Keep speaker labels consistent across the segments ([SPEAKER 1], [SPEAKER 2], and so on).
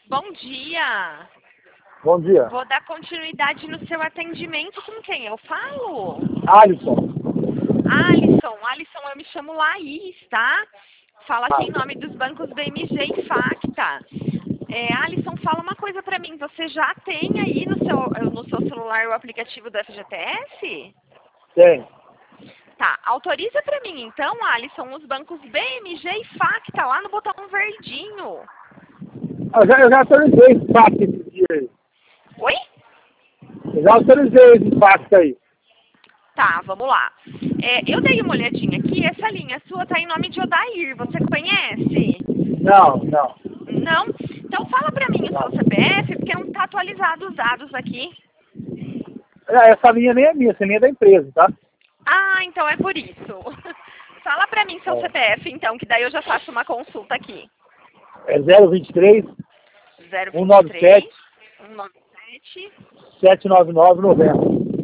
[SPEAKER 1] Bom dia.
[SPEAKER 2] Bom dia.
[SPEAKER 1] Vou dar continuidade no seu atendimento. Com quem eu falo?
[SPEAKER 2] Alisson.
[SPEAKER 1] Alisson, eu me chamo Laís, tá? Fala aqui em nome dos bancos BMG e Facta. Alisson, fala uma coisa pra mim. Você já tem aí no seu celular o aplicativo do FGTS?
[SPEAKER 2] Tem.
[SPEAKER 1] Tá, autoriza pra mim então, Alisson, os bancos BMG e Facta lá no botão verdinho.
[SPEAKER 2] Eu já autorizei esse pacto esse dia aí.
[SPEAKER 1] Oi?
[SPEAKER 2] Eu já autorizei esse pacto aí.
[SPEAKER 1] Tá, vamos lá. Eu dei uma olhadinha aqui, essa linha sua tá em nome de Odair, você conhece?
[SPEAKER 2] Não.
[SPEAKER 1] Não? Então fala pra mim o seu CPF, porque não tá atualizado os dados aqui.
[SPEAKER 2] Essa linha nem é minha, essa linha é da empresa, tá?
[SPEAKER 1] Ah, então é por isso. Fala pra mim seu CPF então, que daí eu já faço uma consulta aqui.
[SPEAKER 2] É 023
[SPEAKER 1] 023 197
[SPEAKER 2] 799 90.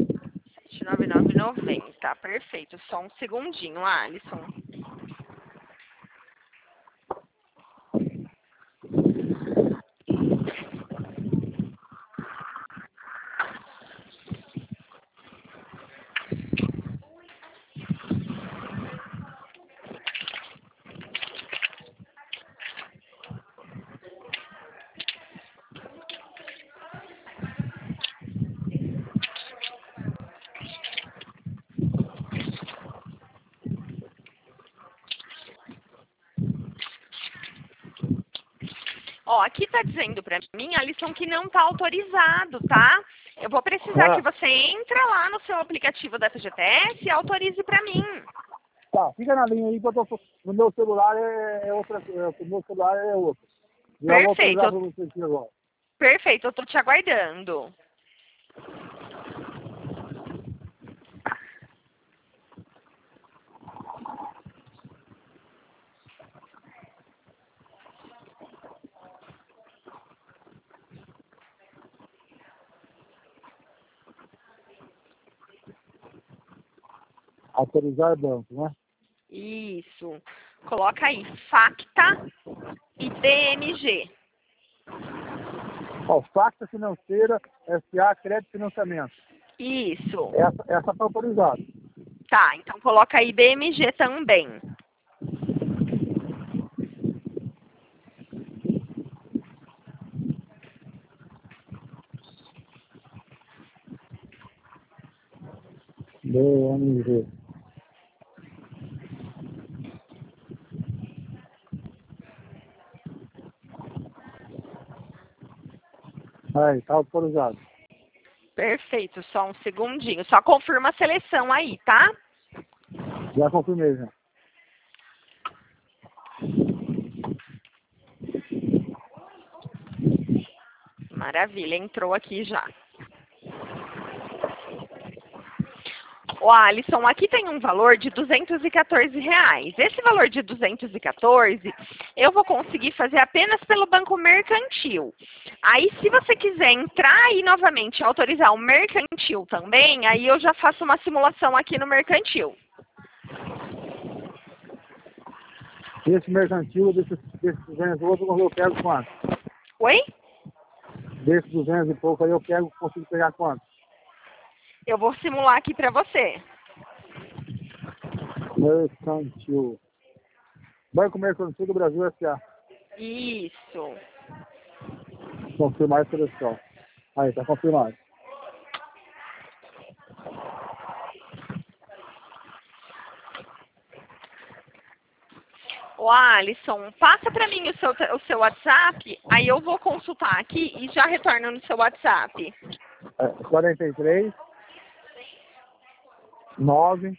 [SPEAKER 1] 79990. Perfeito. Só um segundinho, Alisson. Ó, aqui tá dizendo pra mim, Alisson, que não tá autorizado, tá? Eu vou precisar que você entre lá no seu aplicativo da FGTS e autorize pra mim.
[SPEAKER 2] Tá, fica na linha aí que eu tô. No meu celular é outra. O meu celular é outro. Já vou autorizar pra você aqui agora.
[SPEAKER 1] Perfeito, eu tô te aguardando.
[SPEAKER 2] Autorizar banco, né?
[SPEAKER 1] Isso. Coloca aí, Facta e BMG.
[SPEAKER 2] Ó, Facta Financeira, SA, Crédito e Financiamento.
[SPEAKER 1] Isso.
[SPEAKER 2] Essa tá autorizada.
[SPEAKER 1] Tá, então coloca aí BMG também.
[SPEAKER 2] BMG. Aí, tá autorizado.
[SPEAKER 1] Perfeito, só um segundinho. Só confirma a seleção aí, tá?
[SPEAKER 2] Já confirmei, já.
[SPEAKER 1] Maravilha, entrou aqui já. Ô, Alisson, aqui tem um valor de R$214. Esse valor de 214, eu vou conseguir fazer apenas pelo Banco Mercantil. Aí, se você quiser entrar aí novamente e autorizar o Mercantil também, aí eu já faço uma simulação aqui no Mercantil.
[SPEAKER 2] Esse mercantil, desses 200 outros, eu pego quanto?
[SPEAKER 1] Oi?
[SPEAKER 2] Desses 200 e pouco aí eu pego, consigo pegar quanto?
[SPEAKER 1] Eu vou simular aqui pra você.
[SPEAKER 2] Mercantil. Banco Mercantil do Brasil S.A.
[SPEAKER 1] Isso.
[SPEAKER 2] Confirmar a seleção. Aí, tá confirmado.
[SPEAKER 1] Ô, Alisson, passa pra mim o seu WhatsApp, aí eu vou consultar aqui e já retorno no seu WhatsApp.
[SPEAKER 2] 43 9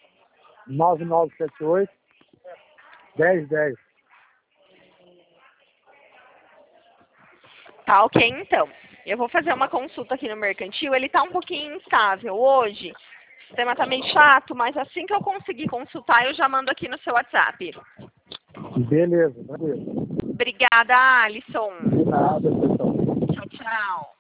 [SPEAKER 2] 9978 1010.
[SPEAKER 1] Tá ok, então. Eu vou fazer uma consulta aqui no Mercantil. Ele tá um pouquinho instável hoje. O sistema tá meio chato, mas assim que eu conseguir consultar, eu já mando aqui no seu WhatsApp.
[SPEAKER 2] Beleza, tranquilo.
[SPEAKER 1] Obrigada, Alisson.
[SPEAKER 2] De nada, pessoal.
[SPEAKER 1] Tchau, tchau.